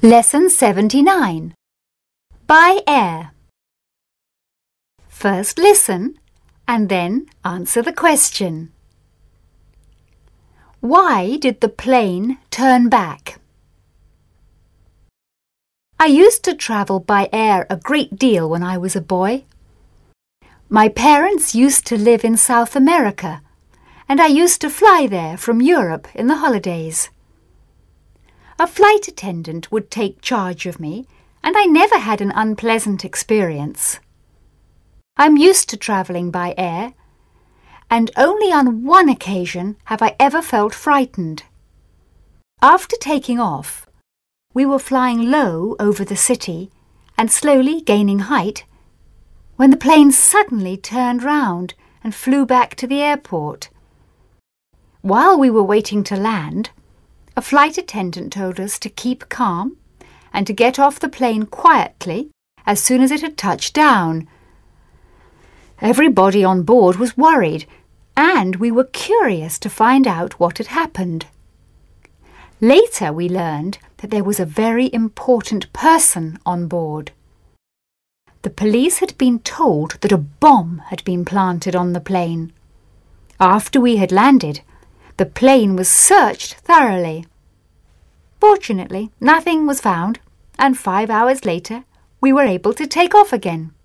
Lesson 79. By air. First listen and then answer the question. Why did the plane turn back? I used to travel by air a great deal when I was a boy. My parents used to live in South America, and I used to fly there from Europe in the holidays. A flight attendant would take charge of me, and I never had an unpleasant experience. I'm used to travelling by air, and only on one occasion have I ever felt frightened. After taking off, we were flying low over the city and slowly gaining height when the plane suddenly turned round and flew back to the airport. While we were waiting to land, a flight attendant told us to keep calm and to get off the plane quietly as soon as it had touched down. Everybody on board was worried, and we were curious to find out what had happened. Later we learned that there was a very important person on board. The police had been told that a bomb had been planted on the plane. After we had landed, the plane was searched thoroughly. Fortunately, nothing was found, and 5 hours later we were able to take off again.